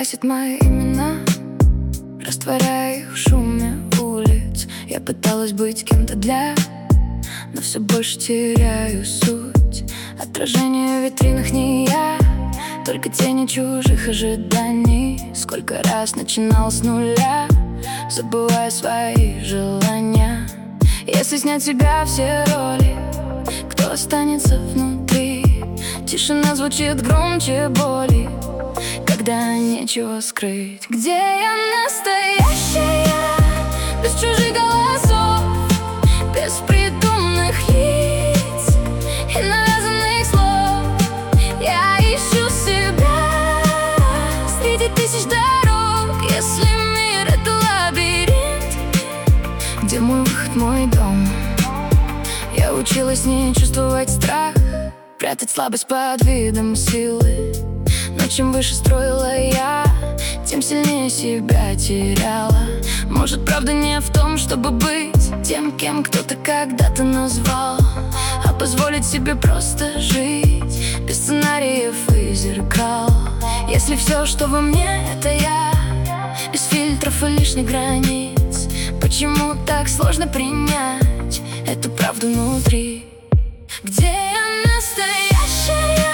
красит мои имена, растворяя их в шуме улиц. Я пыталась быть кем-то но все больше теряю суть. Отражение в витринах не я, только тени чужих ожиданий. Сколько раз начинал с нуля, забывая свои желания. Если снять с себя все роли, кто останется внутри? Тишина звучит громче боли, когда нечего скрыть. Где я настоящая, без чужих голосов, без придуманных лиц и навязанных слов? Я ищу себя среди тысяч дорог. Если мир — это лабиринт, где мой выход, мой дом? Я училась не чувствовать страх, прятать слабость под видом силы. Но чем выше строила я, тем сильнее себя теряла. Может, правда не в том, чтобы быть тем, кем кто-то когда-то назвал, а позволить себе просто жить без сценариев и зеркал. Если все, что во мне, это я, без фильтров и лишних границ, почему так сложно принять эту правду внутри? Где я настоящая?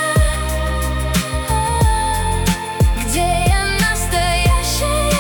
Где я настоящая?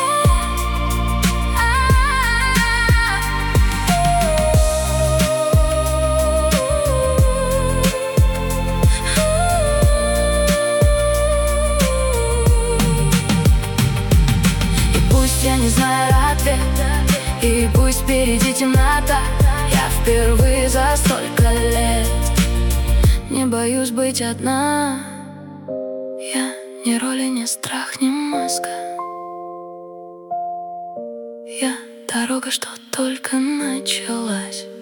И пусть я не знаю ответа, и пусть впереди темнота, я впервые за столько лет не боюсь быть одна. Я ни роли, ни страх, ни маска. Я дорога, что только началась.